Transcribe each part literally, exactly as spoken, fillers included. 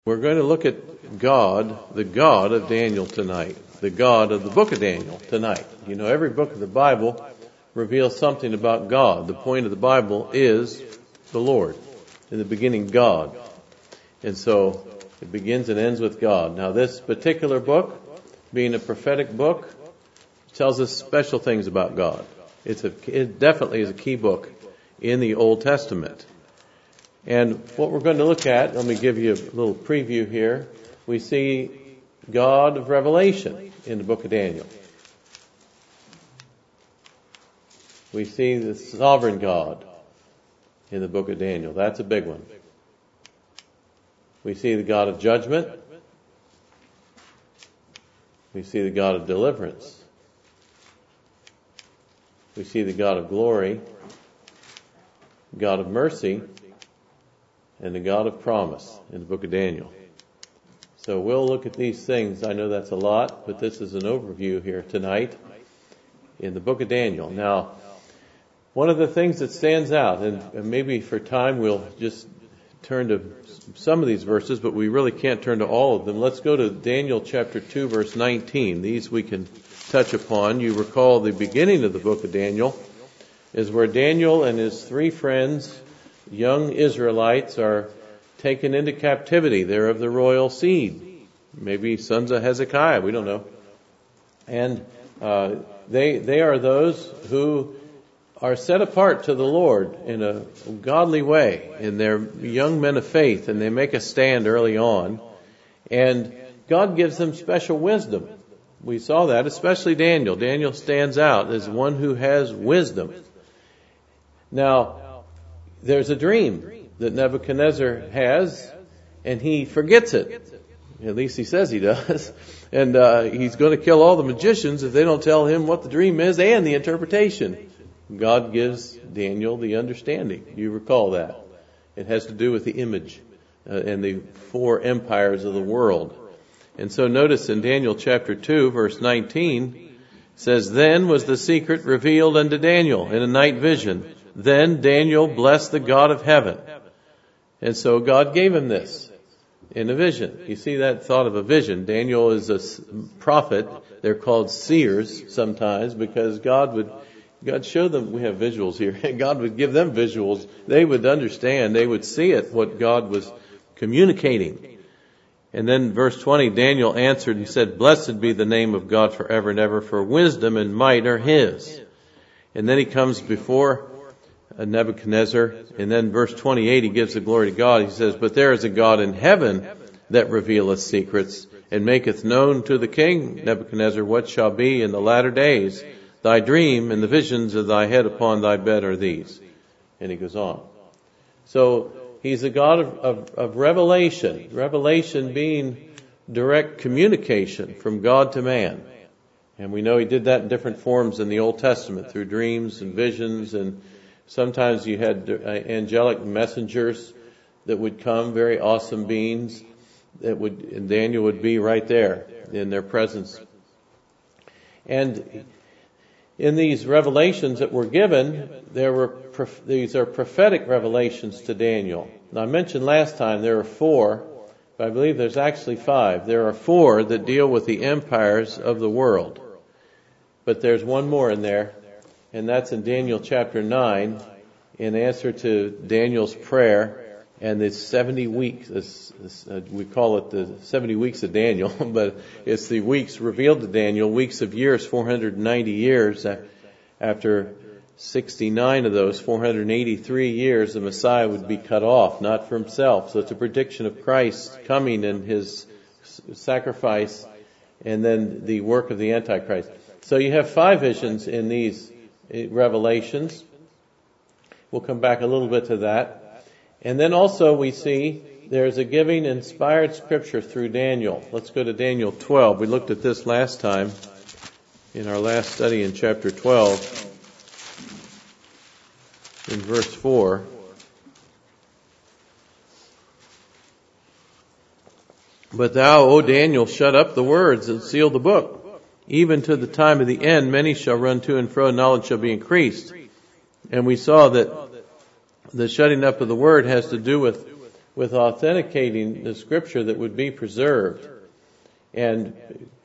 We're going to look at God, the God of Daniel tonight, the God of the book of Daniel tonight. You know, every book of the Bible reveals something about God. The point of the Bible is the Lord. In the beginning, God. And so it begins and ends with God. Now, this particular book, being a prophetic book, tells us special things about God. It's a, it definitely is a key book in the Old Testament. And what we're going to look at, let me give you a little preview here. We see God of Revelation in the book of Daniel. We see the sovereign God in the book of Daniel. That's a big one. We see the God of judgment. We see the God of deliverance. We see the God of glory, God of mercy, and the God of promise in the book of Daniel. So we'll look at these things. I know that's a lot, but this is an overview here tonight in the book of Daniel. Now, one of the things that stands out, and maybe for time we'll just turn to some of these verses, but we really can't turn to all of them. Let's go to Daniel chapter two, verse nineteen. These we can touch upon. You recall the beginning of the book of Daniel is where Daniel and his three friends, young Israelites, are taken into captivity. They're of the royal seed. Maybe sons of Hezekiah, we don't know. And uh, they they are those who are set apart to the Lord in a godly way. And they're young men of faith, and they make a stand early on. And God gives them special wisdom. We saw that, especially Daniel. Daniel stands out as one who has wisdom. Now, there's a dream that Nebuchadnezzar has, and he forgets it. At least he says he does. And uh, he's going to kill all the magicians if they don't tell him what the dream is and the interpretation. God gives Daniel the understanding. You recall that. It has to do with the image uh, and the four empires of the world. And so notice in Daniel chapter two, verse nineteen, says, "Then was the secret revealed unto Daniel in a night vision. Then Daniel blessed the God of heaven." And so God gave him this in a vision. You see that thought of a vision. Daniel is a prophet. They're called seers sometimes because God would, God showed them, we have visuals here. God would give them visuals. They would understand. They would see it, what God was communicating. And then verse twenty, Daniel answered and said, "Blessed be the name of God forever and ever, for wisdom and might are His." And then he comes before Nebuchadnezzar, and then verse twenty-eight, he gives the glory to God. He says, "But there is a God in heaven that revealeth secrets, and maketh known to the king Nebuchadnezzar what shall be in the latter days. Thy dream and the visions of thy head upon thy bed are these." And he goes on. So he's a God of, of, of revelation. Revelation being direct communication from God to man. And we know he did that in different forms in the Old Testament through dreams and visions, and sometimes you had angelic messengers that would come, very awesome beings that would, and Daniel would be right there in their presence. And in these revelations that were given, there were these are prophetic revelations to Daniel. Now, I mentioned last time there are four, but I believe there's actually five. There are four that deal with the empires of the world. But there's one more in there, and that's in Daniel chapter nine, in answer to Daniel's prayer and the seventy weeks. This, this, uh, we call it the seventy weeks of Daniel, but it's the weeks revealed to Daniel, weeks of years, four hundred ninety years. After sixty-nine of those, four hundred eighty-three years, the Messiah would be cut off, not for himself. So it's a prediction of Christ coming and his sacrifice, and then the work of the Antichrist. So you have five visions in these revelations. We'll come back a little bit to that. And then also we see there's a giving inspired scripture through Daniel. Let's go to Daniel twelve. We looked at this last time in our last study in chapter twelve, in verse four. "But thou, O Daniel, shut up the words and seal the book. Even to the time of the end, many shall run to and fro, knowledge shall be increased." And we saw that the shutting up of the word has to do with with authenticating the Scripture that would be preserved. And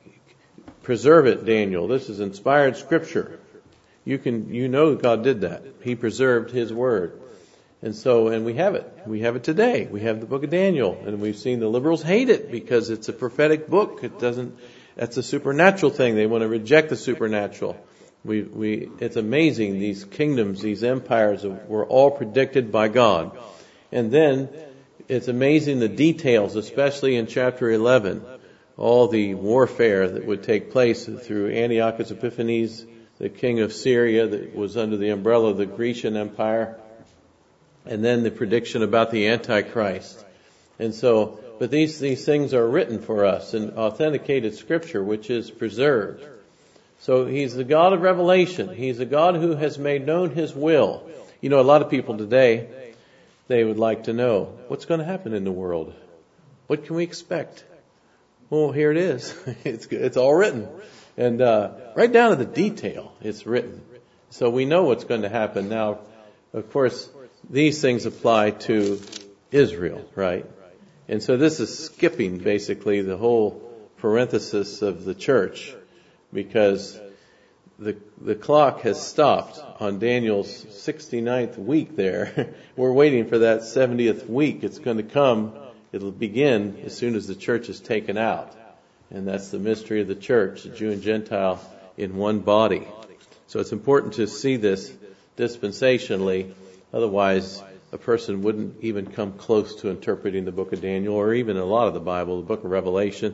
preserve it, Daniel. This is inspired Scripture. You can, you know God did that. He preserved His Word. And so, and we have it. We have it today. We have the book of Daniel. And we've seen the liberals hate it because it's a prophetic book. It doesn't, that's a supernatural thing. They want to reject the supernatural. We, we, it's amazing. These kingdoms, these empires were all predicted by God. And then it's amazing the details, especially in chapter eleven. All the warfare that would take place through Antiochus Epiphanes, the king of Syria that was under the umbrella of the Grecian Empire. And then the prediction about the Antichrist. And so, but these, these things are written for us in authenticated Scripture, which is preserved. So He's the God of revelation. He's a God who has made known His will. You know, a lot of people today, they would like to know, what's going to happen in the world? What can we expect? Well, here it is. It's, it's all written. And, uh, right down to the detail, it's written. So we know what's going to happen. Now, of course, these things apply to Israel, right? And so this is skipping basically the whole parenthesis of the church, because the the clock has stopped on Daniel's sixty-ninth week there. We're waiting for that seventieth week. It's going to come. It'll begin as soon as the church is taken out. And that's the mystery of the church, the Jew and Gentile in one body. So it's important to see this dispensationally. Otherwise, a person wouldn't even come close to interpreting the book of Daniel, or even a lot of the Bible, the book of Revelation.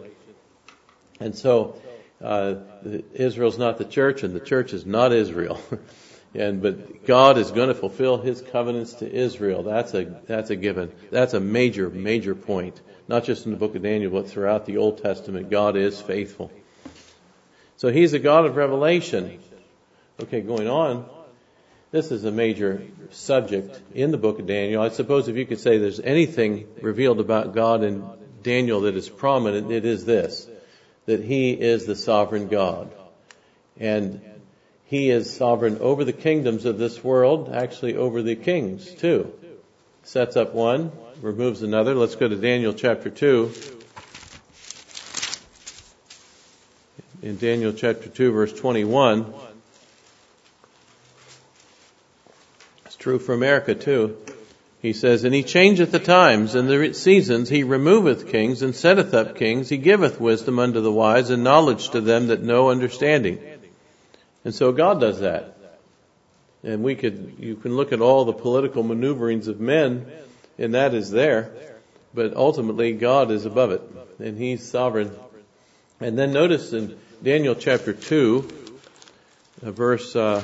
And so, uh, Israel's not the church, and the church is not Israel. and but God is going to fulfill His covenants to Israel. That's a that's a given. That's a major major point. Not just in the book of Daniel, but throughout the Old Testament, God is faithful. So He's a God of revelation. Okay, going on. This is a major subject in the book of Daniel. I suppose if you could say there's anything revealed about God in Daniel that is prominent, it is this, that He is the sovereign God. And He is sovereign over the kingdoms of this world, actually over the kings too. Sets up one, removes another. Let's go to Daniel chapter two. In Daniel chapter two, verse twenty-one. True for America too. He says, and He changeth the times and the seasons. He removeth kings and setteth up kings. He giveth wisdom unto the wise and knowledge to them that know understanding. And so God does that. And we could, you can look at all the political maneuverings of men, and that is there. But ultimately, God is above it, and He's sovereign. And then notice in Daniel chapter two, verse. Uh,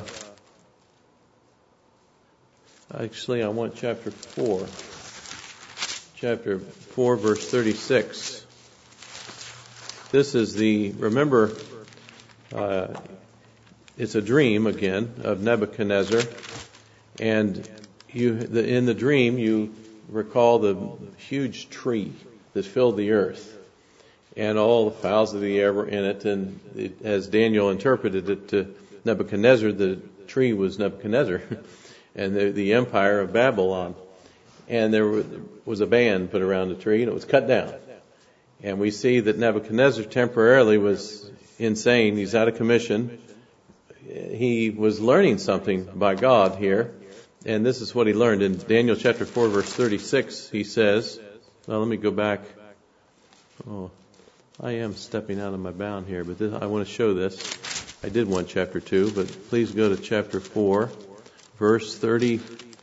Actually, I want chapter four. Chapter four, verse thirty-six. This is the, remember, uh, it's a dream, again, of Nebuchadnezzar. And you, the, in the dream, you recall the huge tree that filled the earth. And all the fowls of the air were in it. And it, as Daniel interpreted it to Nebuchadnezzar, the tree was Nebuchadnezzar. and the, the empire of Babylon. And there was a band put around the tree, and it was cut down. And we see that Nebuchadnezzar temporarily was insane. He's out of commission. He was learning something by God here. And this is what he learned. In Daniel chapter four, verse thirty-six, he says, well, let me go back. Oh, I am stepping out of my bound here, but this, I want to show this. I did want chapter two, but please go to chapter four. Verse thirty,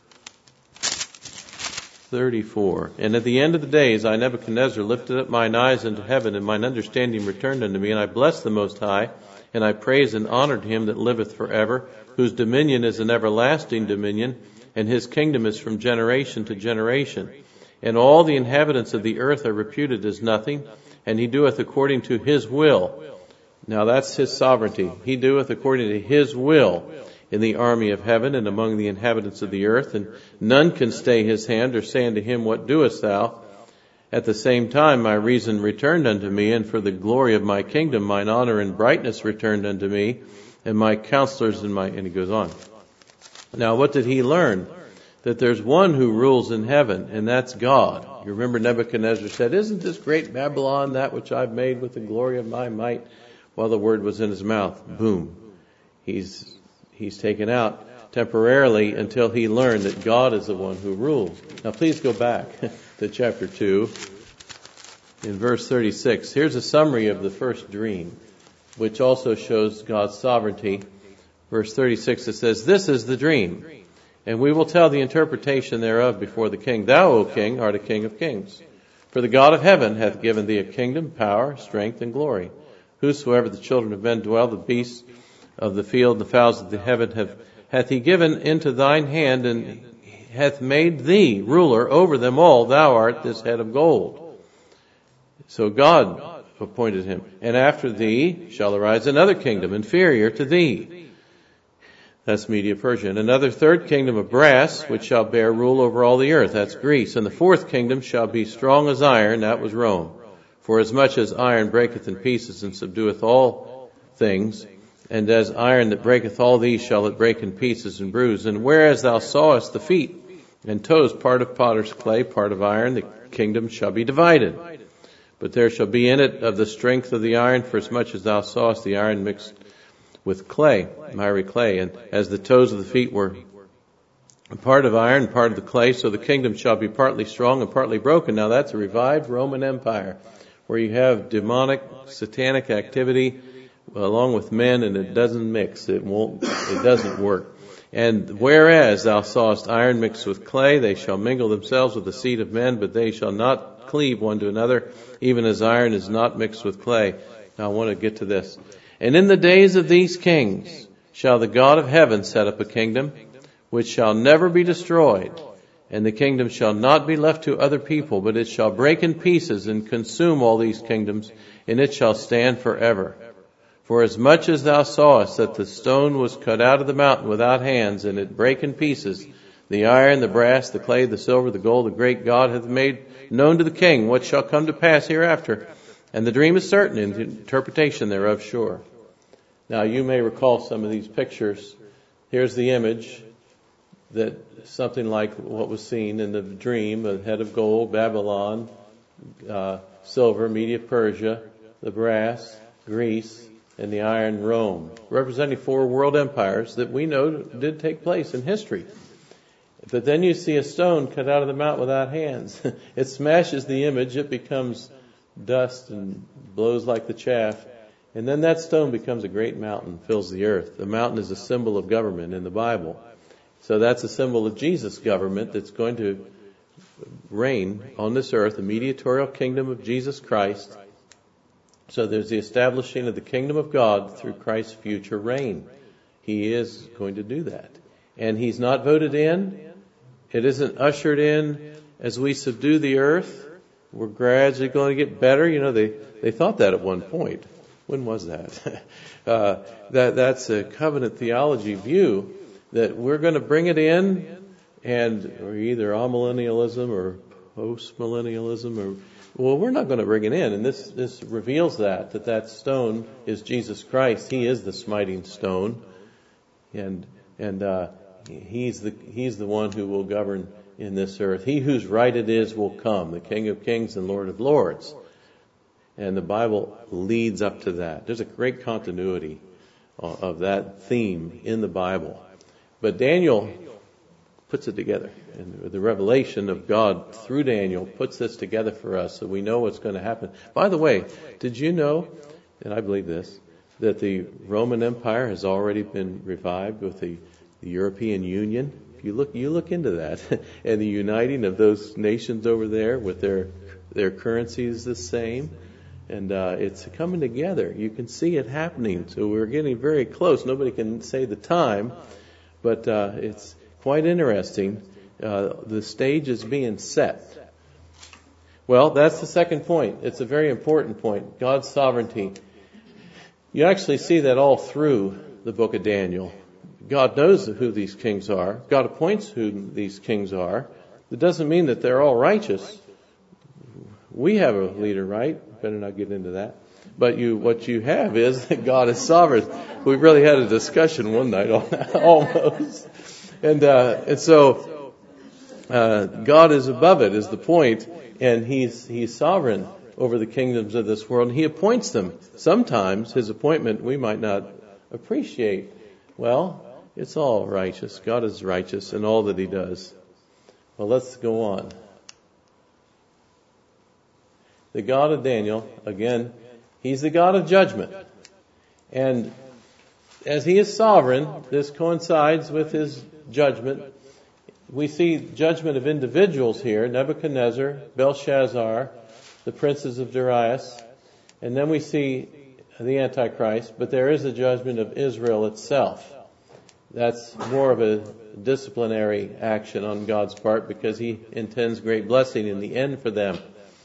thirty-four. And at the end of the days, I, Nebuchadnezzar, lifted up mine eyes unto heaven, and mine understanding returned unto me, and I blessed the Most High, and I praised and honored Him that liveth forever, whose dominion is an everlasting dominion, and His kingdom is from generation to generation. And all the inhabitants of the earth are reputed as nothing, and He doeth according to His will. Now that's His sovereignty. He doeth according to His will in the army of heaven and among the inhabitants of the earth, and none can stay His hand or say unto Him, what doest thou? At the same time my reason returned unto me, and for the glory of my kingdom mine honor and brightness returned unto me, and my counselors and my... And he goes on. Now what did he learn? that there's one who rules in heaven, and that's God. You remember Nebuchadnezzar said, "Isn't this great Babylon that which I've made with the glory of my might?" While the word was in his mouth, boom, he's he's taken out temporarily until he learned that God is the one who rules. Now please go back to chapter two. In verse thirty-six, here's a summary of the first dream, which also shows God's sovereignty. Verse thirty-six, it says, "This is the dream, and we will tell the interpretation thereof before the king. Thou, O king, art a king of kings. For the God of heaven hath given thee a kingdom, power, strength, and glory. Whosoever the children of men dwell, the beasts of the field, the fowls of the heaven, have, hath he given into thine hand, and hath made thee ruler over them all. Thou art this head of gold." So God appointed him. "And after thee shall arise another kingdom, inferior to thee." That's Media-Persia. "And another third kingdom of brass, which shall bear rule over all the earth." That's Greece. "And the fourth kingdom shall be strong as iron." That was Rome. "For as much as iron breaketh in pieces and subdueth all things, and as iron that breaketh all these shall it break in pieces and bruise. And whereas thou sawest the feet and toes, part of potter's clay, part of iron, the kingdom shall be divided. But there shall be in it of the strength of the iron, for as much as thou sawest the iron mixed with clay, miry clay, and as the toes of the feet were part of iron, part of the clay, so the kingdom shall be partly strong and partly broken." Now that's a revived Roman Empire, where you have demonic, satanic activity along with men, and it doesn't mix. It won't, it doesn't work. "And whereas thou sawest iron mixed with clay, they shall mingle themselves with the seed of men, but they shall not cleave one to another, even as iron is not mixed with clay." Now I want to get to this. "And in the days of these kings shall the God of heaven set up a kingdom, which shall never be destroyed. And the kingdom shall not be left to other people, but it shall break in pieces and consume all these kingdoms, and it shall stand forever. For as much as thou sawest that the stone was cut out of the mountain without hands, and it brake in pieces, the iron, the brass, the clay, the silver, the gold, the great God hath made known to the king what shall come to pass hereafter. And the dream is certain, and the interpretation thereof sure." Now you may recall some of these pictures. Here's the image, that something like what was seen in the dream: a head of gold, Babylon, uh, silver, Media-Persia, the brass, Greece, and the iron, Rome, representing four world empires that we know did take place in history. But then you see a stone cut out of the mountain without hands. It smashes the image, it becomes dust and blows like the chaff. And then that stone becomes a great mountain, fills the earth. The mountain is a symbol of government in the Bible. So that's a symbol of Jesus' government that's going to reign on this earth, the mediatorial kingdom of Jesus Christ. So there's the establishing of the kingdom of God through Christ's future reign. He is going to do that. And he's not voted in. It isn't ushered in as we subdue the earth. We're gradually going to get better. You know, they, they thought that at one point. When was that? uh, that that's a covenant theology view, that we're going to bring it in, and or either amillennialism or post-millennialism, or well, we're not going to bring it in. And this this reveals that that that stone is Jesus Christ. He is the smiting stone, and and uh, he's the he's the one who will govern in this earth. He whose right it is will come, the King of Kings and Lord of Lords. And the Bible leads up to that. There's a great continuity of that theme in the Bible. But Daniel puts it together. And the revelation of God through Daniel puts this together for us so we know what's going to happen. By the way, did you know, and I believe this, that the Roman Empire has already been revived with the, the European Union? If you look, you look into that. And the uniting of those nations over there with their, their currencies the same. And uh, it's coming together. You can see it happening. So we're getting very close. Nobody can say the time, but uh, it's quite interesting. Uh, the stage is being set. Well, that's the second point. It's a very important point. God's sovereignty. You actually see that all through the book of Daniel. God knows who these kings are. God appoints who these kings are. It doesn't mean that they're all righteous. We have a leader, right? Better not get into that. But you, what you have is that God is sovereign. We really had a discussion one night on that, almost. And, uh, and so uh, God is above it, is the point, and He's He's sovereign over the kingdoms of this world, and He appoints them. Sometimes His appointment we might not appreciate. Well, it's all righteous. God is righteous in all that He does. Well, let's go on. The God of Daniel, again, He's the God of judgment. And as He is sovereign, this coincides with His judgment. We see judgment of individuals here, Nebuchadnezzar, Belshazzar, the princes of Darius, and then we see the Antichrist, but there is a judgment of Israel itself. That's more of a disciplinary action on God's part because He intends great blessing in the end for them.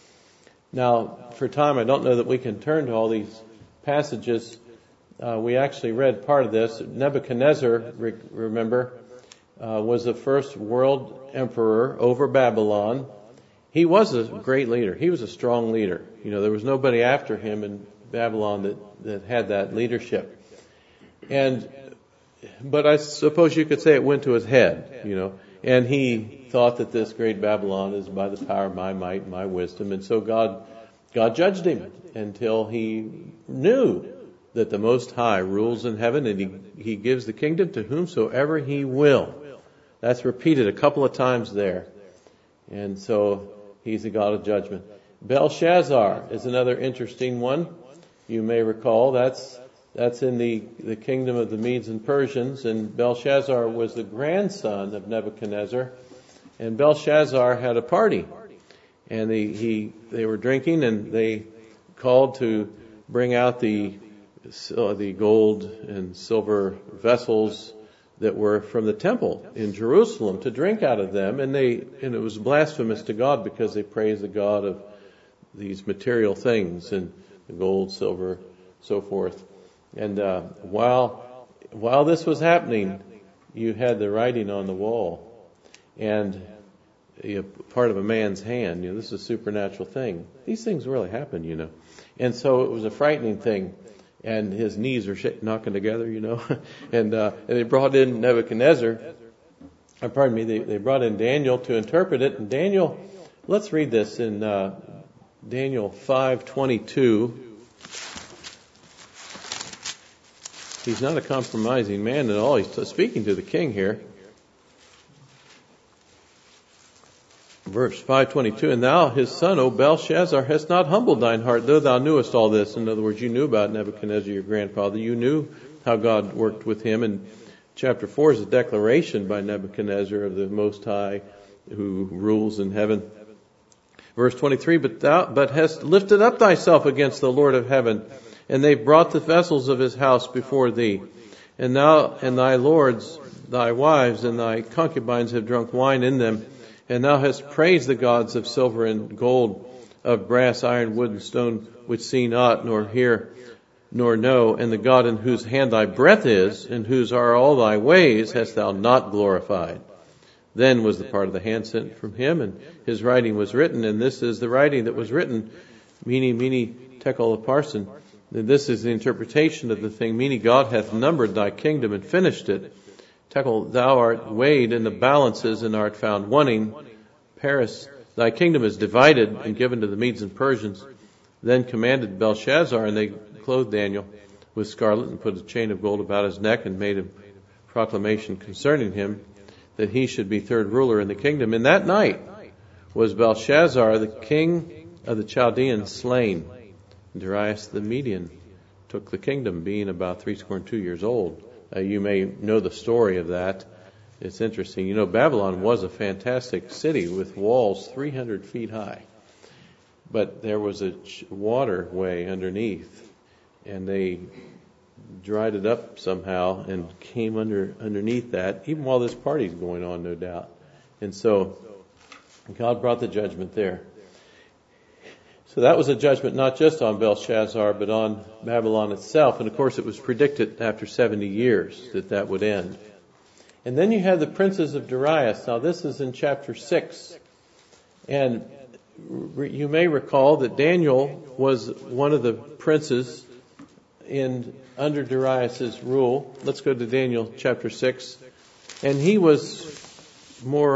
Now, for time, I don't know that we can turn to all these passages. Uh, we actually read part of this. Nebuchadnezzar, re- remember, uh, was the first world emperor over Babylon. He was a great leader. He was a strong leader. You know, there was nobody after him in Babylon that, that had that leadership. And, but I suppose you could say it went to his head, you know, and he thought that this great Babylon is by the power of my might and my wisdom. And so God, God judged him until he knew that the Most High rules in heaven and he, he gives the kingdom to whomsoever He will. That's repeated a couple of times there. And so He's the God of judgment. Belshazzar is another interesting one. You may recall that's that's in the, the kingdom of the Medes and Persians, and Belshazzar was the grandson of Nebuchadnezzar. And Belshazzar had a party, and he, he they were drinking, and they called to bring out the uh, the gold and silver vessels that were from the temple in Jerusalem to drink out of them, and they and it was blasphemous to God because they praised the God of these material things and the gold, silver, so forth. And uh, while while this was happening, you had the writing on the wall, and you know, part of a man's hand. You know, this is a supernatural thing. These things really happen, you know, and so it was a frightening thing. And his knees are sh- knocking together, you know. and, uh, and they brought in Nebuchadnezzar, or pardon me, they, they brought in Daniel to interpret it. And Daniel, let's read this in uh, Daniel five twenty-two. He's not a compromising man at all. He's speaking to the king here. Verse five twenty-two, and thou, his son, O Belshazzar, hast not humbled thine heart, though thou knewest all this. In other words, you knew about Nebuchadnezzar, your grandfather. You knew how God worked with him. And chapter four is a declaration by Nebuchadnezzar of the Most High who rules in heaven. Verse twenty-three, but thou but hast lifted up thyself against the Lord of heaven, and they brought the vessels of his house before thee. And thou and thy lords, thy wives, and thy concubines have drunk wine in them. And thou hast praised the gods of silver and gold, of brass, iron, wood, and stone, which see not, nor hear, nor know, and the God in whose hand thy breath is, and whose are all thy ways, hast thou not glorified. Then was the part of the hand sent from him, and his writing was written, and this is the writing that was written, Mene, Mene, Tekel, Upharsin. And this is the interpretation of the thing, Mene, God hath numbered thy kingdom and finished it. Tekel, thou art weighed in the balances and art found wanting. Paris, thy kingdom is divided and given to the Medes and Persians. Then commanded Belshazzar, and they clothed Daniel with scarlet and put a chain of gold about his neck and made a proclamation concerning him that he should be third ruler in the kingdom. And that night was Belshazzar, the king of the Chaldeans, slain. And Darius the Median took the kingdom, being about threescore and two years old. Uh, you may know the story of that. It's interesting. You know, Babylon was a fantastic city with walls three hundred feet high. But there was a ch- waterway underneath, and they dried it up somehow and came under underneath that, even while this party's going on, no doubt. And so God brought the judgment there. So that was a judgment not just on Belshazzar, but on Babylon itself. And of course it was predicted after seventy years that that would end. And then you have the princes of Darius. Now this is in chapter six. And you may recall that Daniel was one of the princes in under Darius's rule. Let's go to Daniel chapter six. And he was more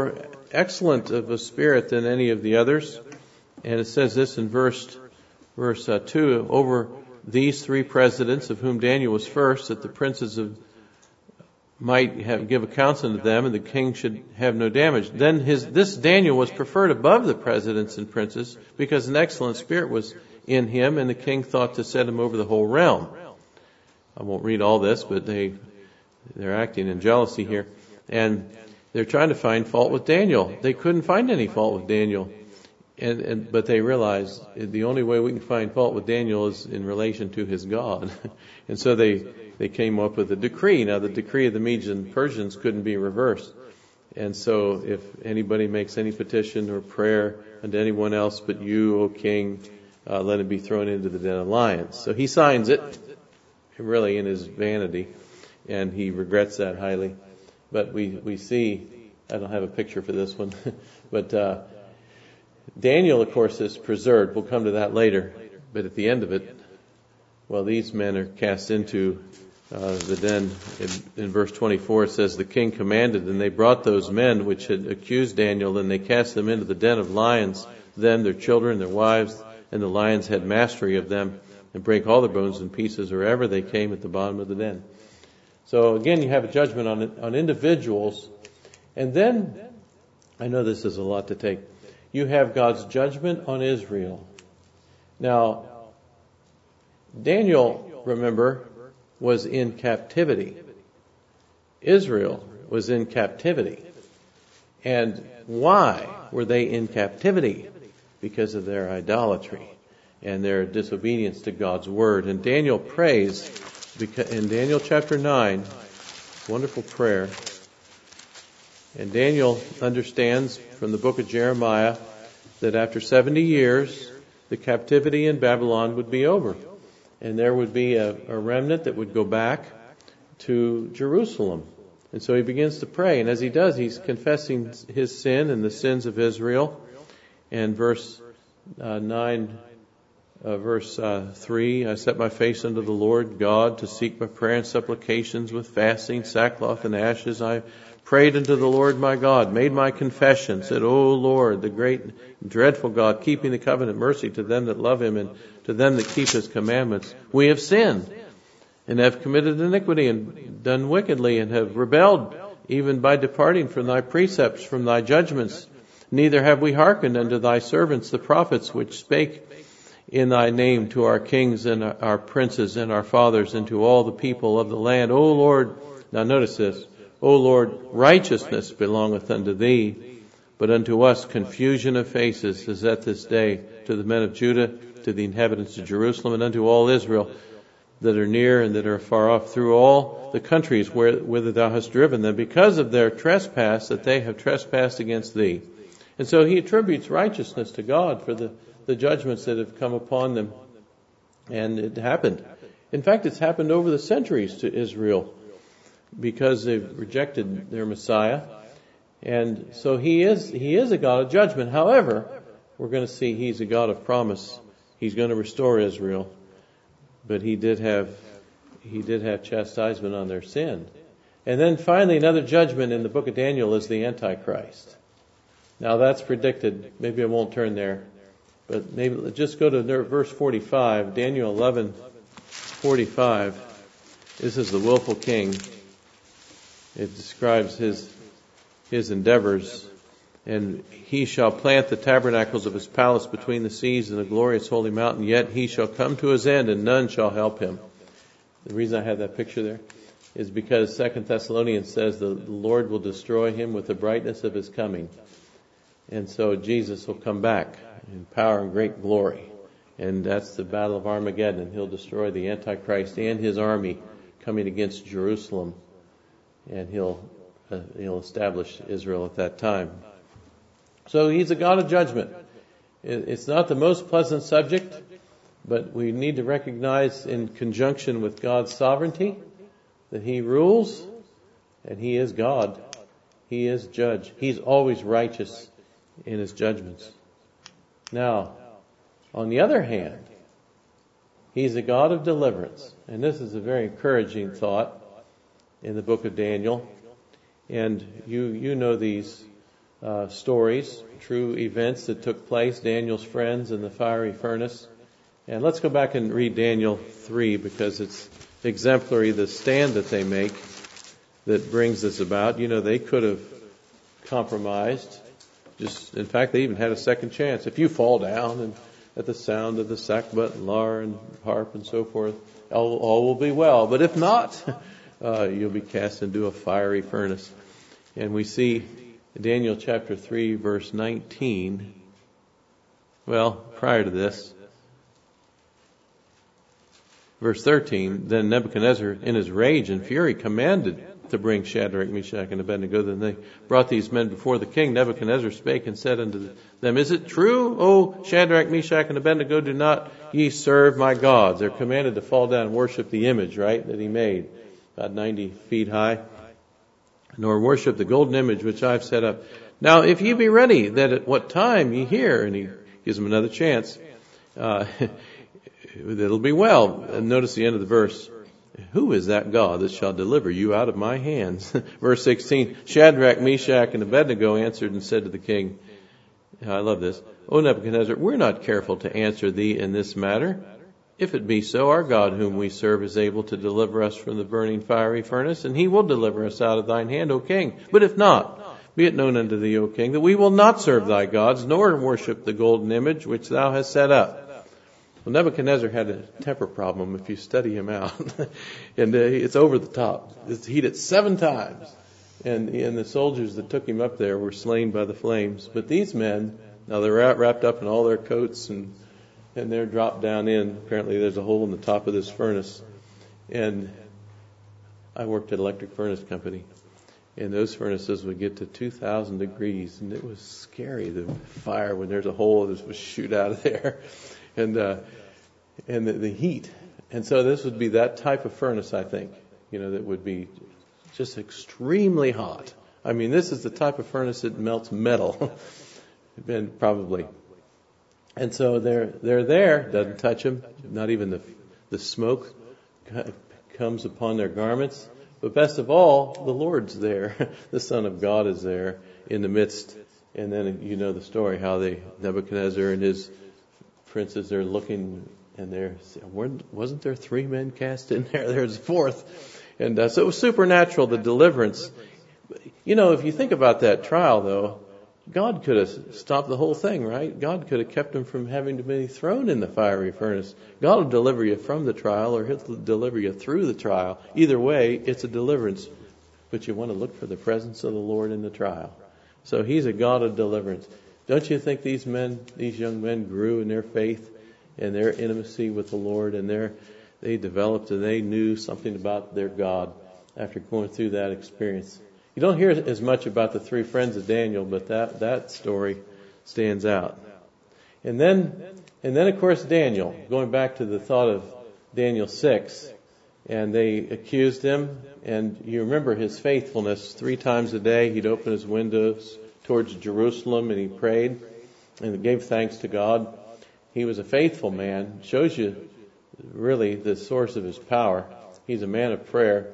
excellent of a spirit than any of the others. And it says this in verse verse uh, two, over these three presidents, of whom Daniel was first, that the princes of might have, give accounts unto them, and the king should have no damage. Then his this Daniel was preferred above the presidents and princes, because an excellent spirit was in him, and the king thought to set him over the whole realm. I won't read all this, but they they're acting in jealousy here, and they're trying to find fault with Daniel. They couldn't find any fault with Daniel, and, and but they realized the only way we can find fault with Daniel is in relation to his God, and so they. They came up with a decree. Now, the decree of the Medes and Persians couldn't be reversed. And so if anybody makes any petition or prayer unto anyone else but you, O king, uh, let him be thrown into the den of lions. So he signs it, really in his vanity, and he regrets that highly. But we, we see, I don't have a picture for this one, but uh, Daniel, of course, is preserved. We'll come to that later. But at the end of it, well, these men are cast into Uh, the den. In, in verse twenty-four it says, the king commanded, and they brought those men which had accused Daniel, and they cast them into the den of lions, them, their children, their wives, and the lions had mastery of them, and break all their bones in pieces wherever they came at the bottom of the den. So again, you have a judgment on on individuals, and then, I know this is a lot to take, you have God's judgment on Israel. Now, Daniel, remember, was in captivity. Israel was in captivity. And why were they in captivity? Because of their idolatry and their disobedience to God's word. And Daniel prays in Daniel chapter nine, wonderful prayer. And Daniel understands from the book of Jeremiah that after seventy years, the captivity in Babylon would be over. And there would be a, a remnant that would go back to Jerusalem. And so he begins to pray. And as he does, he's confessing his sin and the sins of Israel. And verse uh, nine, uh, verse uh, three, I set my face unto the Lord God to seek by prayer and supplications with fasting, sackcloth and ashes. I prayed unto the Lord my God, made my confession, said, O Lord, the great and dreadful God, keeping the covenant mercy to them that love him and to them that keep his commandments. We have sinned and have committed iniquity and done wickedly and have rebelled even by departing from thy precepts, from thy judgments. Neither have we hearkened unto thy servants, the prophets, which spake in thy name to our kings and our princes and our fathers and to all the people of the land. O Lord, now notice this, O Lord, righteousness belongeth unto thee, but unto us confusion of faces is at this day, to the men of Judah, to the inhabitants of Jerusalem, and unto all Israel that are near and that are far off, through all the countries where, whither thou hast driven them, because of their trespass that they have trespassed against thee. And so he attributes righteousness to God for the, the judgments that have come upon them. And it happened. In fact, it's happened over the centuries to Israel, because they've rejected their Messiah. And so he is he is a God of judgment. However, we're going to see he's a God of promise. He's going to restore Israel. But he did have he did have chastisement on their sin. And then finally, another judgment in the book of Daniel is the Antichrist. Now that's predicted. Maybe I won't turn there, but maybe just go to verse forty-five, Daniel eleven forty-five. This is the willful king. It describes his his endeavors. And he shall plant the tabernacles of his palace between the seas and the glorious holy mountain, yet he shall come to his end, and none shall help him. The reason I have that picture there is because Second Thessalonians says the Lord will destroy him with the brightness of his coming. And so Jesus will come back in power and great glory. And that's the battle of Armageddon. He'll destroy the Antichrist and his army coming against Jerusalem. And he'll uh, he'll establish Israel at that time. So he's a God of judgment. It's not the most pleasant subject, but we need to recognize in conjunction with God's sovereignty that he rules and he is God. He is judge. He's always righteous in his judgments. Now, on the other hand, he's a God of deliverance. And this is a very encouraging thought in the book of Daniel. And you you know these uh, stories, true events that took place, Daniel's friends in the fiery furnace. And let's go back and read Daniel three, because it's exemplary, the stand that they make that brings this about. You know, they could have compromised. Just, in fact, they even had a second chance. If you fall down and at the sound of the sackbut and lyre and harp and so forth, all, all will be well. But if not, uh, you'll be cast into a fiery furnace. And we see Daniel chapter three, verse nineteen. Well, prior to this, verse thirteen, then Nebuchadnezzar, in his rage and fury, commanded to bring Shadrach, Meshach, and Abednego. Then they brought these men before the king. Nebuchadnezzar spake and said unto them, Is it true, O Shadrach, Meshach, and Abednego, do not ye serve my gods? They're commanded to fall down and worship the image, right, that he made, about ninety feet high. Nor worship the golden image which I've set up. Now, if ye be ready, that at what time ye hear, and he gives them another chance, uh, it'll be well. And notice the end of the verse. Who is that God that shall deliver you out of my hands? Verse sixteen, Shadrach, Meshach, and Abednego answered and said to the king, I love this, O Nebuchadnezzar, we're not careful to answer thee in this matter. If it be so, our God whom we serve is able to deliver us from the burning fiery furnace, and he will deliver us out of thine hand, O king. But if not, be it known unto thee, O king, that we will not serve thy gods, nor worship the golden image which thou hast set up. Well, Nebuchadnezzar had a temper problem if you study him out. and uh, it's over the top. It's heated seven times. And, and the soldiers that took him up there were slain by the flames. But these men, now they're wrapped up in all their coats and and they're dropped down in. Apparently there's a hole in the top of this furnace. And I worked at Electric Furnace Company. And those furnaces would get to two thousand degrees. And it was scary, the fire, when there's a hole that would shoot out of there. And uh, and the, the heat. And so this would be that type of furnace, I think, you know, that would be just extremely hot. I mean, this is the type of furnace that melts metal. and probably. And so they're they're there, doesn't touch them, not even the the smoke comes upon their garments. But best of all, the Lord's there. The Son of God is there in the midst. And then you know the story, how they, Nebuchadnezzar and his princes are looking, and there wasn't there three men cast in there? There's a fourth. And uh, so it was supernatural, the deliverance. You know, if you think about that trial, though, God could have stopped the whole thing, right? God could have kept him from having to be thrown in the fiery furnace. God will deliver you from the trial, or he'll deliver you through the trial. Either way, it's a deliverance. But you want to look for the presence of the Lord in the trial. So he's a God of deliverance. Don't you think these men, these young men grew in their faith and their intimacy with the Lord, and their, they developed and they knew something about their God after going through that experience? You don't hear as much about the three friends of Daniel, but that, that story stands out. And then, and then of course Daniel, going back to the thought of Daniel six, and they accused him, and you remember his faithfulness. Three times a day he'd open his windows towards Jerusalem and he prayed and gave thanks to God. He was a faithful man. Shows you really the source of his power. He's a man of prayer.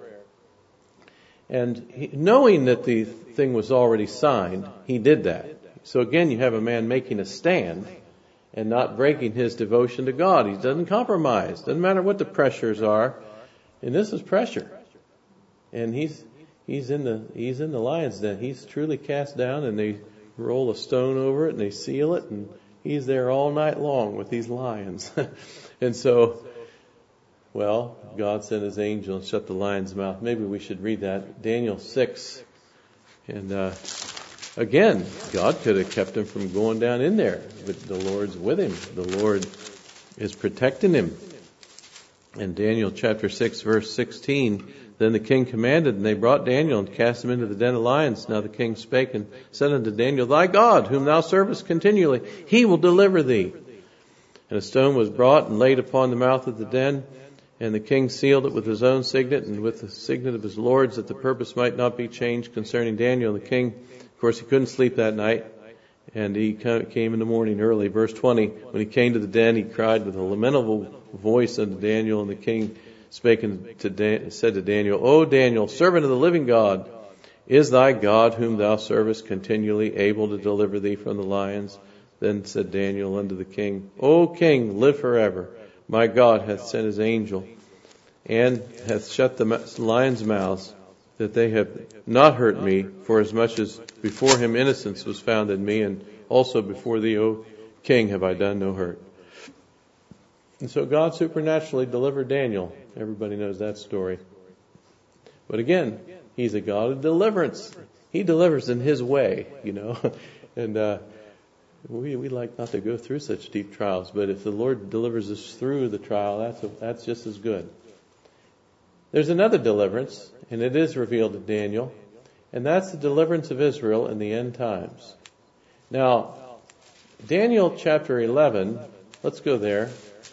And he, knowing that the thing was already signed, he did that. So again, you have a man making a stand and not breaking his devotion to God. He doesn't compromise. Doesn't matter what the pressures are. And this is pressure. And he's he's in the he's in the lion's den. He's truly cast down, and they roll a stone over it and they seal it, and he's there all night long with these lions. And so, well, God sent his angel and shut the lion's mouth. Maybe we should read that. Daniel six. And uh, again, God could have kept him from going down in there, but the Lord's with him. The Lord is protecting him. In Daniel chapter six, verse sixteen, then the king commanded, and they brought Daniel and cast him into the den of lions. Now the king spake and said unto Daniel, Thy God, whom thou servest continually, he will deliver thee. And a stone was brought and laid upon the mouth of the den. And the king sealed it with his own signet and with the signet of his lords, that the purpose might not be changed concerning Daniel. The king, of course, he couldn't sleep that night. And he came in the morning early. Verse twenty, when he came to the den, he cried with a lamentable voice unto Daniel. And the king spake and to Dan- said to Daniel, O Daniel, servant of the living God, Is thy God, whom thou servest, continually able to deliver thee from the lions? Then said Daniel unto the king, O king, live forever. My God hath sent his angel, and hath shut the lions' mouths, that they have not hurt me, for as much as before him innocence was found in me, and also before thee, O king, have I done no hurt. And so God supernaturally delivered Daniel. Everybody knows that story. But again, he's a God of deliverance. He delivers in his way, you know. And uh, we we like not to go through such deep trials, but if the Lord delivers us through the trial, that's a, that's just as good. There's another deliverance, and it is revealed to Daniel, and that's the deliverance of Israel in the end times. Now, Daniel chapter eleven, let's go there,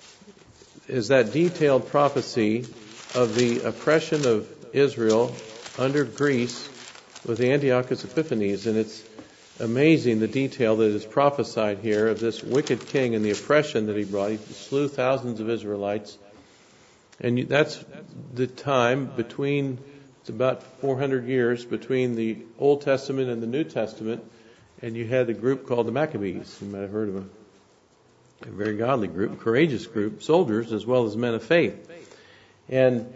is that detailed prophecy of the oppression of Israel under Greece with Antiochus Epiphanes, and it's amazing the detail that is prophesied here of this wicked king and the oppression that he brought. He slew thousands of Israelites, and that's the time between, it's about four hundred years between the Old Testament and the New Testament, and you had a group called the Maccabees. You might have heard of them. A very godly group, courageous group, soldiers as well as men of faith. And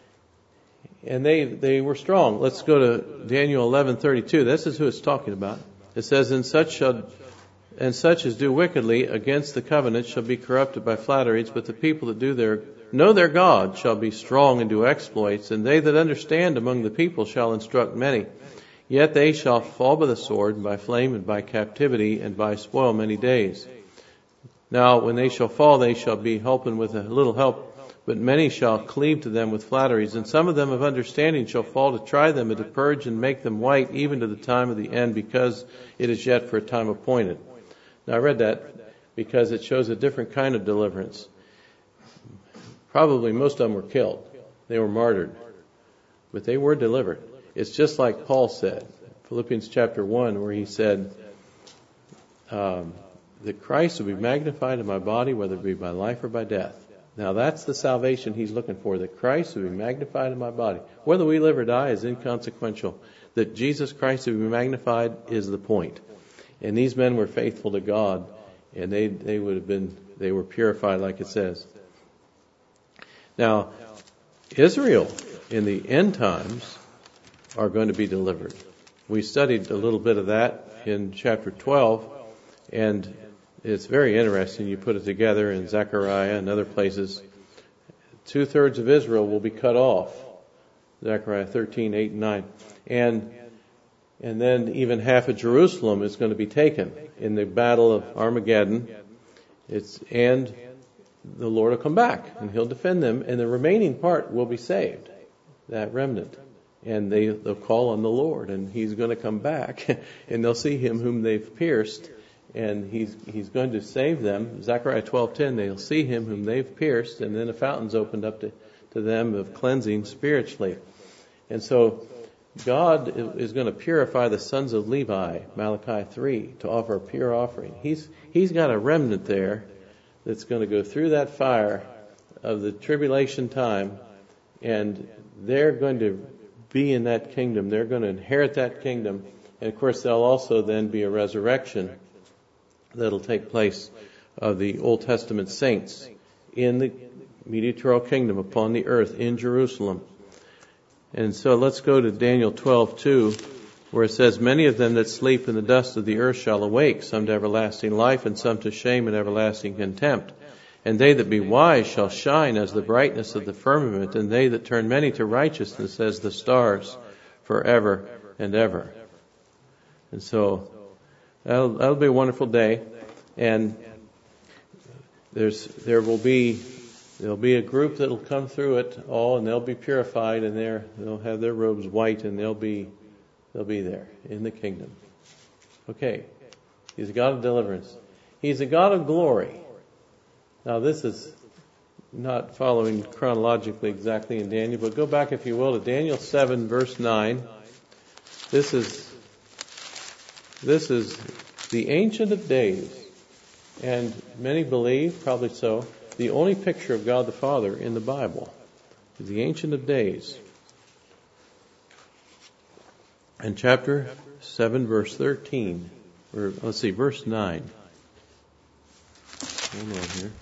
and they they were strong. Let's go to Daniel eleven thirty-two. This is who it's talking about. It says, And such shall and such as do wickedly against the covenant shall be corrupted by flatteries, but the people that do their know their God shall be strong and do exploits, and they that understand among the people shall instruct many. Yet they shall fall by the sword, and by flame, and by captivity, and by spoil many days. Now, when they shall fall, they shall be helping with a little help, but many shall cleave to them with flatteries, and some of them of understanding shall fall to try them, and to purge and make them white, even to the time of the end, because it is yet for a time appointed. Now, I read that because it shows a different kind of deliverance. Probably most of them were killed. They were martyred. But they were delivered. It's just like Paul said, Philippians chapter one, where he said, um, that Christ will be magnified in my body, whether it be by life or by death. Now that's the salvation he's looking for, that Christ will be magnified in my body. Whether we live or die is inconsequential. That Jesus Christ will be magnified is the point. And these men were faithful to God, and they, they would have been, they were purified like it says. Now, Israel in the end times are going to be delivered. We studied a little bit of that in chapter twelve, and it's very interesting. You put it together in Zechariah and other places. Two-thirds of Israel will be cut off. Zechariah thirteen, eight, and nine. And, and then even half of Jerusalem is going to be taken in the battle of Armageddon. It's, and the Lord will come back, and He'll defend them, and the remaining part will be saved, that remnant. And they, they'll call on the Lord, and He's going to come back, and they'll see Him whom they've pierced, and He's He's going to save them. Zechariah twelve ten, they'll see Him whom they've pierced, and then the fountain's opened up to, to them of cleansing spiritually. And so God is going to purify the sons of Levi, Malachi three, to offer a pure offering. He's He's got a remnant there that's going to go through that fire of the tribulation time, and they're going to be in that kingdom. They're going to inherit that kingdom. And of course, there'll also then be a resurrection that'll take place of the Old Testament saints in the mediatorial kingdom upon the earth in Jerusalem. And so let's go to Daniel twelve two, where it says, Many of them that sleep in the dust of the earth shall awake, some to everlasting life, and some to shame and everlasting contempt. And they that be wise shall shine as the brightness of the firmament, and they that turn many to righteousness as the stars forever and ever. And so that'll, that'll be a wonderful day. And there's there will be there'll be a group that'll come through it all, and they'll be purified, and they're, they'll have their robes white, and they'll be they'll be there in the kingdom. Okay, He's a God of deliverance. He's a God of glory. Now, this is not following chronologically exactly in Daniel, but go back, if you will, to Daniel seven, verse nine. This is this is the Ancient of Days, and many believe, probably so, the only picture of God the Father in the Bible is the Ancient of Days. And chapter seven, verse thirteen. Or let's see, verse nine. Hold on here.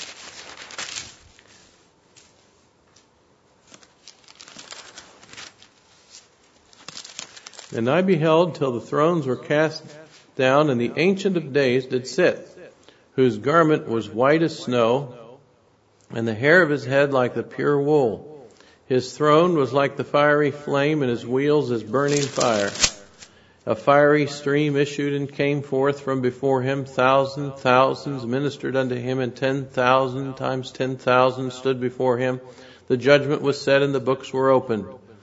And I beheld till the thrones were cast down, and the Ancient of Days did sit, whose garment was white as snow, and the hair of his head like the pure wool. His throne was like the fiery flame, and his wheels as burning fire. A fiery stream issued and came forth from before him. Thousand thousands ministered unto him, and ten thousand times ten thousand stood before him. The judgment was set, and the books were opened.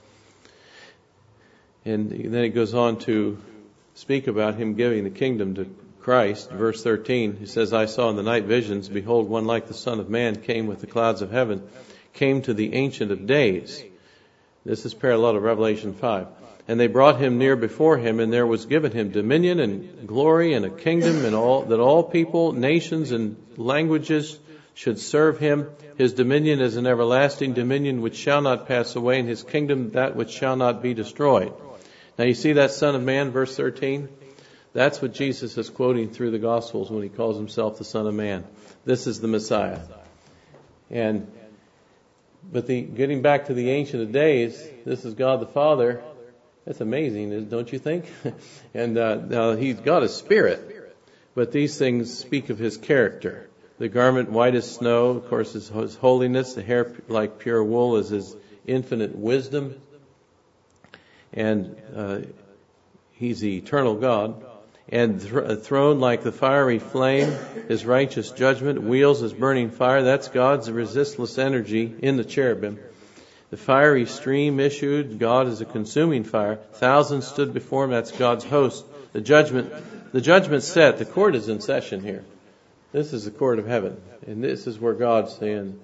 And then it goes on to speak about him giving the kingdom to Christ. Verse thirteen, he says, I saw in the night visions, behold, one like the Son of Man came with the clouds of heaven, came to the Ancient of Days. This is parallel to Revelation five. And they brought him near before him, and there was given him dominion and glory and a kingdom, and all that all people, nations, and languages should serve him. His dominion is an everlasting dominion which shall not pass away, and his kingdom that which shall not be destroyed. Now you see that Son of Man, verse thirteen? That's what Jesus is quoting through the Gospels when he calls himself the Son of Man. This is the Messiah. And but the getting back to the Ancient of Days, this is God the Father. That's amazing, don't you think? and uh, now he's got a spirit, but these things speak of his character. The garment white as snow, of course, is his holiness. The hair like pure wool is his infinite wisdom. And uh, he's the eternal God. And th- a throne like the fiery flame, his righteous judgment, wheels as burning fire. That's God's resistless energy in the cherubim. The fiery stream issued, God is a consuming fire. Thousands stood before him, that's God's host. The judgment, the judgment set, the court is in session here. This is the court of heaven. And this is where God's saying,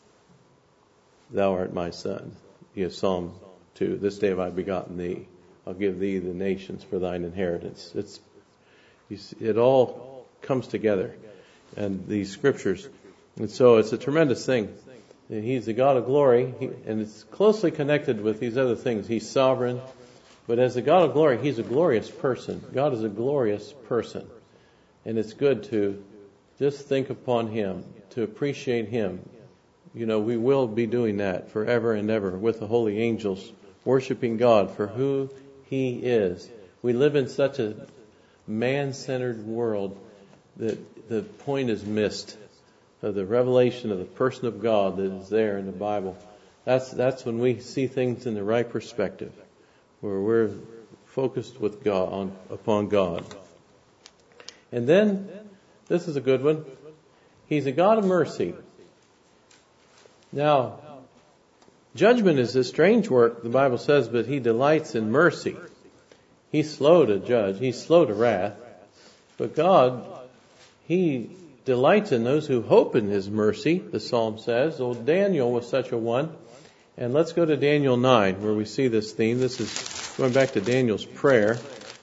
thou art my son. You have Psalm two. This day have I begotten thee. I'll give thee the nations for thine inheritance. It's, you see, it all comes together. And these scriptures. And so it's a tremendous thing. He's the God of glory, he, and it's closely connected with these other things. He's sovereign, but as the God of glory, he's a glorious person. God is a glorious person, and it's good to just think upon him, to appreciate him. You know, we will be doing that forever and ever with the holy angels, worshiping God for who he is. We live in such a man-centered world that the point is missed. Of the revelation of the person of God that is there in the Bible. That's that's when we see things in the right perspective, where we're focused with God on upon God. And then this is a good one. He's a God of mercy. Now, judgment is a strange work, the Bible says, but he delights in mercy. He's slow to judge. He's slow to wrath. But God, he delights in those who hope in his mercy, the psalm says. Well, Daniel was such a one. And let's go to Daniel nine, where we see this theme. This is going back to Daniel's prayer.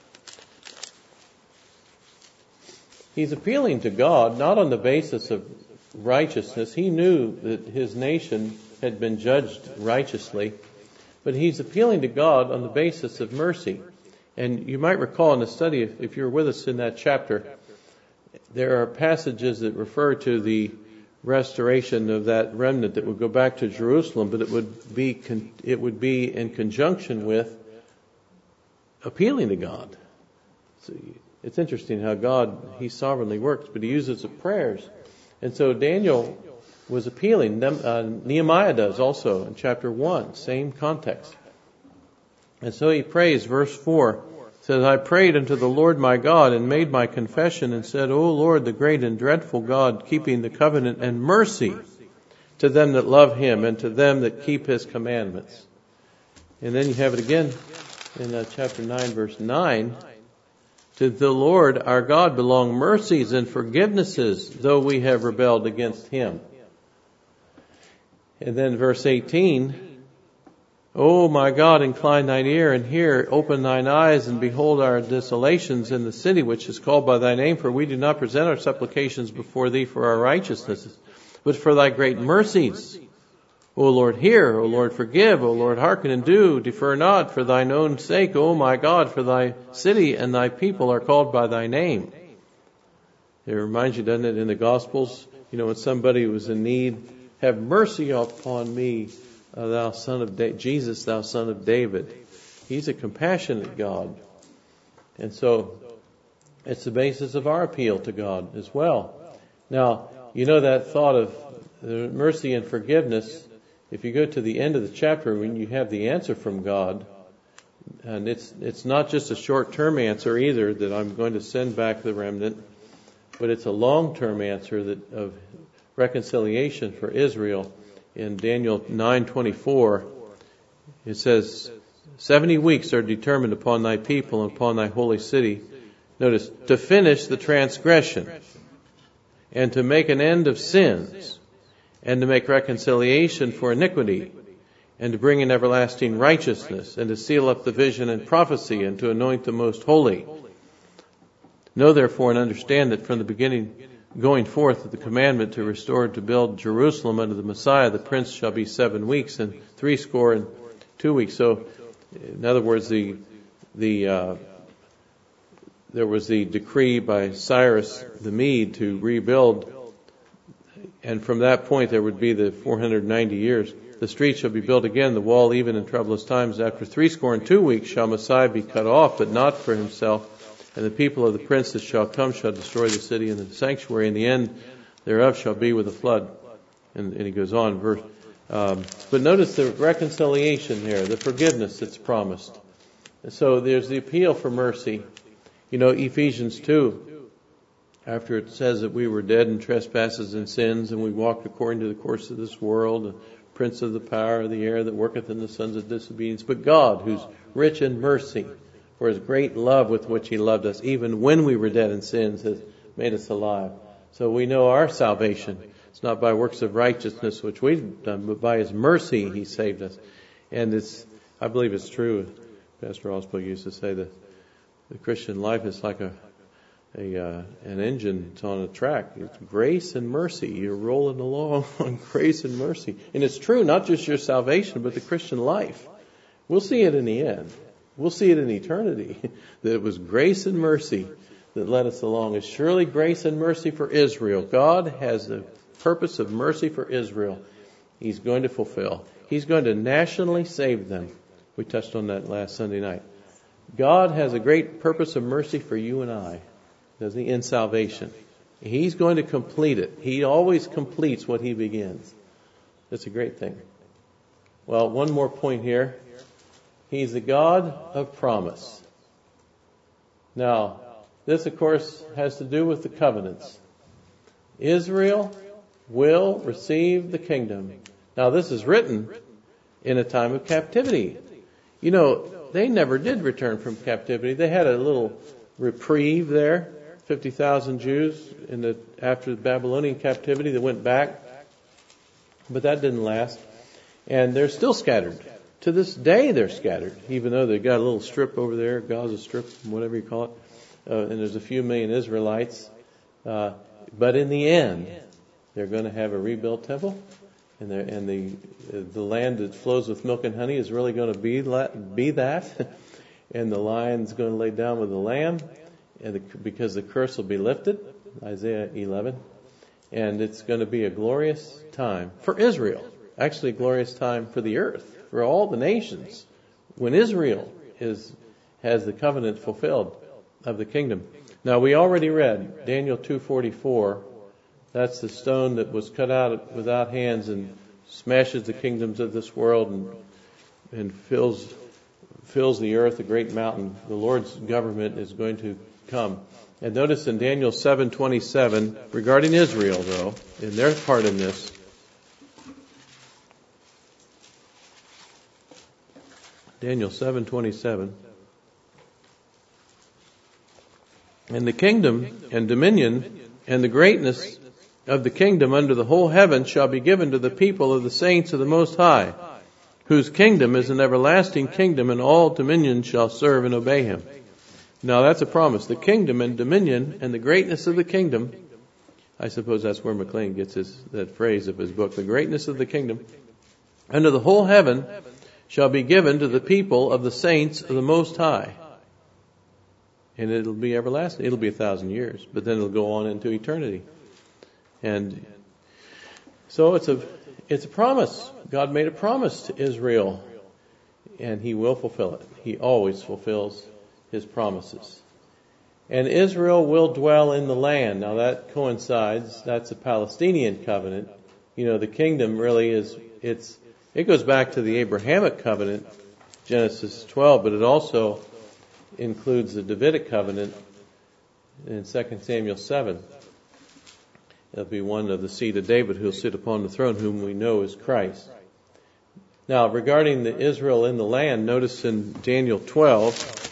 He's appealing to God, not on the basis of righteousness. He knew that his nation had been judged righteously. But he's appealing to God on the basis of mercy. And you might recall in the study, if, if you're with us in that chapter, there are passages that refer to the restoration of that remnant that would go back to Jerusalem, but it would be it would be in conjunction with appealing to God. So it's interesting how God, he sovereignly works, but he uses the prayers. And so Daniel was appealing. Nehemiah does also in chapter one, same context. And so he prays, verse four. Says, I prayed unto the Lord my God and made my confession and said, O Lord, the great and dreadful God, keeping the covenant and mercy to them that love him and to them that keep his commandments. And then you have it again in uh, chapter nine, verse nine. To the Lord our God belong mercies and forgivenesses, though we have rebelled against him. And then verse eighteen. O my God, incline thine ear and hear, open thine eyes and behold our desolations in the city which is called by thy name, for we do not present our supplications before thee for our righteousnesses, but for thy great mercies. O Lord, hear. O Lord, forgive. O Lord, hearken and do. Defer not for thine own sake, O my God, for thy city and thy people are called by thy name. It reminds you, doesn't it, in the Gospels, you know, when somebody was in need, have mercy upon me, uh, thou son of da- Jesus, thou son of David. He's a compassionate God. And so it's the basis of our appeal to God as well. Now, you know that thought of mercy and forgiveness, if you go to the end of the chapter when you have the answer from God, and it's it's not just a short-term answer either, that I'm going to send back the remnant, but it's a long-term answer that of reconciliation for Israel. In Daniel nine twenty-four, it says, seventy weeks are determined upon thy people and upon thy holy city. Notice, to finish the transgression, and to make an end of sins, and to make reconciliation for iniquity, and to bring in everlasting righteousness, and to seal up the vision and prophecy, and to anoint the most holy. Know therefore and understand that from the beginning going forth of the commandment to restore, to build Jerusalem unto the Messiah, the prince shall be seven weeks, and three score and two weeks. So, in other words, the the uh, there was the decree by Cyrus the Mede to rebuild, and from that point there would be the four hundred ninety years. The street shall be built again, the wall even in troublous times. After three score and two weeks shall Messiah be cut off, but not for himself. And the people of the prince that shall come shall destroy the city and the sanctuary, and the end thereof shall be with a flood. And, and he goes on, verse. Um, but notice the reconciliation here, the forgiveness that's promised. And so there's the appeal for mercy. You know, Ephesians two, after it says that we were dead in trespasses and sins, and we walked according to the course of this world, the prince of the power of the air that worketh in the sons of disobedience. But God, who's rich in mercy, for his great love with which he loved us, even when we were dead in sins, has made us alive. So we know our salvation. It's not by works of righteousness which we've done, but by his mercy he saved us. And it's, I believe it's true. Pastor Osborne used to say that the Christian life is like a, a uh, an engine. It's on a track. It's grace and mercy. You're rolling along on grace and mercy. And it's true, not just your salvation, but the Christian life. We'll see it in the end. We'll see it in eternity, that it was grace and mercy that led us along. It's surely grace and mercy for Israel. God has the purpose of mercy for Israel. He's going to fulfill. He's going to nationally save them. We touched on that last Sunday night. God has a great purpose of mercy for you and I, doesn't he, in salvation. He's going to complete it. He always completes what he begins. That's a great thing. Well, one more point here. He's the God of promise. Now, this, of course, has to do with the covenants. Israel will receive the kingdom. Now, this is written in a time of captivity. You know, they never did return from captivity. They had a little reprieve there. fifty thousand Jews in the after the Babylonian captivity that went back. But that didn't last. And they're still scattered. To this day, they're scattered, even though they've got a little strip over there, Gaza Strip, whatever you call it, uh, and there's a few million Israelites. Uh, but in the end, they're going to have a rebuilt temple, and, and the the land that flows with milk and honey is really going to be be that, and the lion's going to lay down with the lamb, and the, because the curse will be lifted, Isaiah eleven, and it's going to be a glorious time for Israel, actually a glorious time for the earth. For all the nations, when Israel is has the covenant fulfilled of the kingdom. Now, we already read Daniel two forty-four. That's the stone that was cut out without hands and smashes the kingdoms of this world and and fills fills the earth, a great mountain. The Lord's government is going to come. And notice in Daniel seven twenty-seven, regarding Israel, though, in their part in this, Daniel seven twenty-seven. And the kingdom and dominion and the greatness of the kingdom under the whole heaven shall be given to the people of the saints of the Most High, whose kingdom is an everlasting kingdom, and all dominions shall serve and obey him. Now that's a promise. The kingdom and dominion and the greatness of the kingdom. I suppose that's where McLean gets his, that phrase of his book, the greatness of the kingdom. under the whole heaven shall be given to the people of the saints of the Most High. And it'll be everlasting. It'll be a thousand years, but then it'll go on into eternity. And so it's a, it's a promise. God made a promise to Israel, and He will fulfill it. He always fulfills His promises. And Israel will dwell in the land. Now that coincides, that's a Palestinian covenant. You know, the kingdom really is, it's, it goes back to the Abrahamic covenant, Genesis twelve, but it also includes the Davidic covenant in Second Samuel seven. It'll be one of the seed of David who will sit upon the throne, whom we know is Christ. Now, regarding the Israel in the land, notice in Daniel twelve,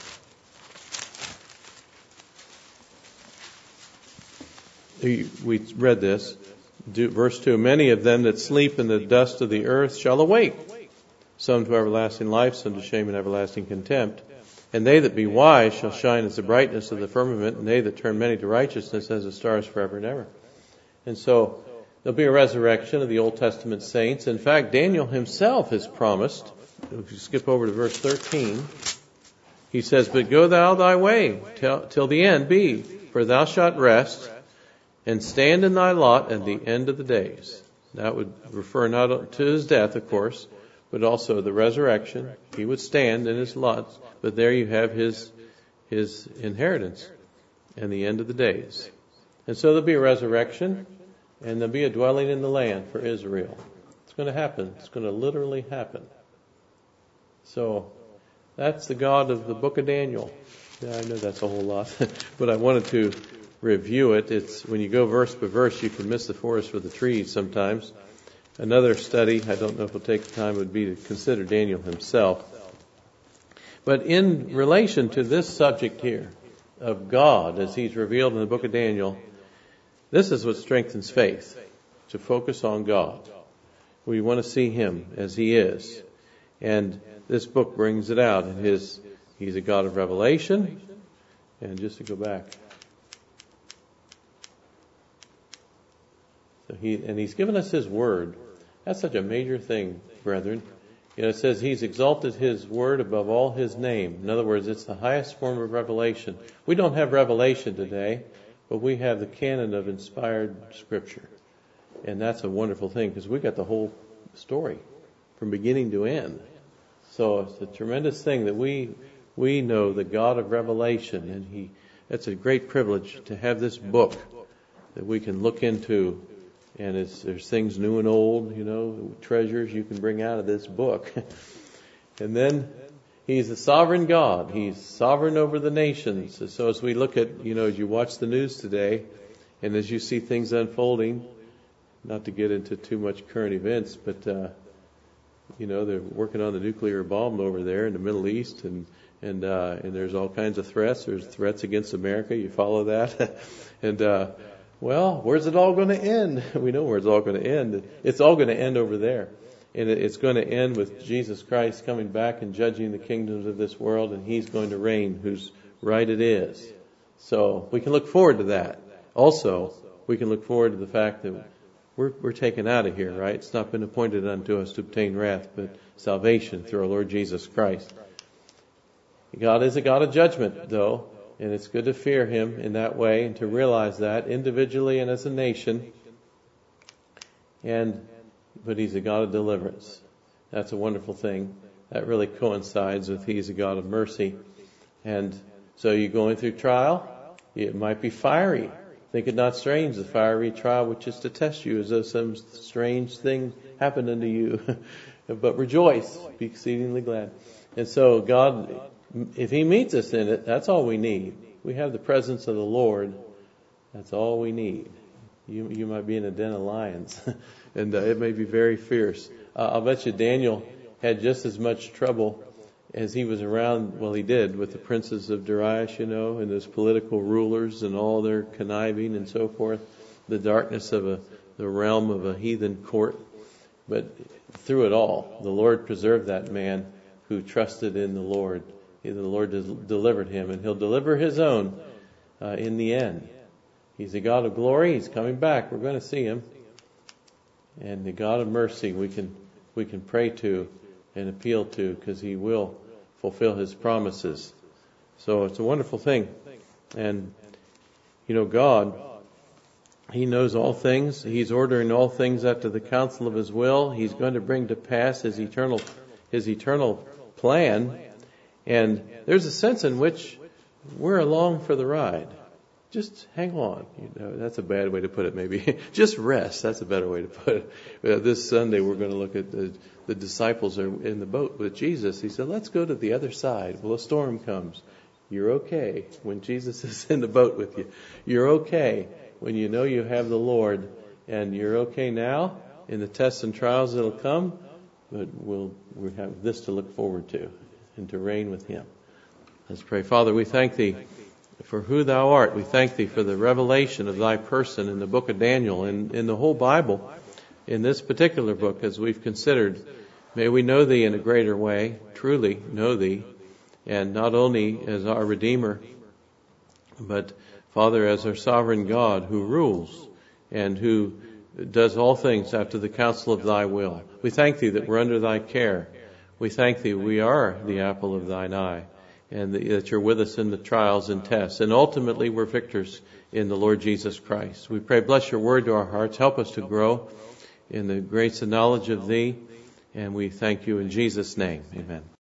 we read this, verse two, many of them that sleep in the dust of the earth shall awake, some to everlasting life, some to shame and everlasting contempt. And they that be wise shall shine as the brightness of the firmament, and they that turn many to righteousness as the stars forever and ever. And so there'll be a resurrection of the Old Testament saints. In fact, Daniel himself has promised, if you skip over to verse thirteen, he says, but go thou thy way till, till the end be, for thou shalt rest and stand in thy lot at the end of the days. That would refer not to his death, of course, but also the resurrection. He would stand in his lot, but there you have his his inheritance and the end of the days. And so there'll be a resurrection, and there'll be a dwelling in the land for Israel. It's going to happen. It's going to literally happen. So that's the God of the book of Daniel. Yeah, I know that's a whole lot, but I wanted to review it. It's when you go verse by verse, you can miss the forest for the trees sometimes. Another study, I don't know if we'll take the time, would be to consider Daniel himself. But in relation to this subject here of God as He's revealed in the book of Daniel, this is what strengthens faith, to focus on God. We want to see Him as He is. And this book brings it out. And his, He's a God of revelation. And just to go back. So he, and He's given us His Word. That's such a major thing, brethren. You know, it says He's exalted His Word above all His name. In other words, it's the highest form of revelation. We don't have revelation today, but we have the canon of inspired Scripture. And that's a wonderful thing, because we got the whole story from beginning to end. So it's a tremendous thing that we we know the God of revelation, and He. It's a great privilege to have this book that we can look into. And it's, there's things new and old, you know, treasures you can bring out of this book. And then He's a sovereign God. He's sovereign over the nations. So as we look at, you know, as you watch the news today, and as you see things unfolding, not to get into too much current events, but, uh, you know, they're working on the nuclear bomb over there in the Middle East, and, and, uh, and there's all kinds of threats. There's threats against America. You follow that? and, uh, Well, where's it all going to end? We know where it's all going to end. It's all going to end over there. And it's going to end with Jesus Christ coming back and judging the kingdoms of this world, and He's going to reign, whose right it is. So we can look forward to that. Also, we can look forward to the fact that we're, we're taken out of here, right? It's not been appointed unto us to obtain wrath, but salvation through our Lord Jesus Christ. God is a God of judgment, though. And it's good to fear Him in that way and to realize that individually and as a nation. And, but He's a God of deliverance. That's a wonderful thing. That really coincides with He's a God of mercy. And so you're going through trial. It might be fiery. Think it not strange, the fiery trial which is to test you as though some strange thing happened unto you. But rejoice, be exceedingly glad. And so God, if He meets us in it, that's all we need. We have the presence of the Lord. That's all we need. You you might be in a den of lions, and uh, it may be very fierce. Uh, I'll bet you Daniel had just as much trouble as he was around, well, he did, with the princes of Darius, you know, and those political rulers and all their conniving and so forth, the darkness of a the realm of a heathen court. But through it all, the Lord preserved that man who trusted in the Lord. The Lord delivered him, and He'll deliver His own uh, in the end. He's a God of glory. He's coming back. We're going to see Him. And the God of mercy, we can we can pray to and appeal to, because He will fulfill His promises. So it's a wonderful thing. And, you know, God, He knows all things. He's ordering all things after the counsel of His will. He's going to bring to pass His eternal, His eternal plan. And there's a sense in which we're along for the ride. Just hang on. You know, that's a bad way to put it, maybe. Just rest. That's a better way to put it. Uh, this Sunday, we're going to look at the, the disciples are in the boat with Jesus. He said, let's go to the other side. Well, a storm comes. You're okay when Jesus is in the boat with you. You're okay when you know you have the Lord. And you're okay now in the tests and trials that'll come. But we'll, we'll have this to look forward to and to reign with Him. Let's pray. Father, we thank Thee for who Thou art. We thank Thee for the revelation of Thy person in the book of Daniel and in the whole Bible, in this particular book as we've considered. May we know Thee in a greater way, truly know Thee, and not only as our Redeemer, but, Father, as our sovereign God who rules and who does all things after the counsel of Thy will. We thank Thee that we're under Thy care. We thank Thee we are the apple of Thine eye, and that You're with us in the trials and tests. And ultimately, we're victors in the Lord Jesus Christ. We pray, bless Your word to our hearts. Help us to grow in the grace and knowledge of Thee. And we thank You in Jesus' name. Amen.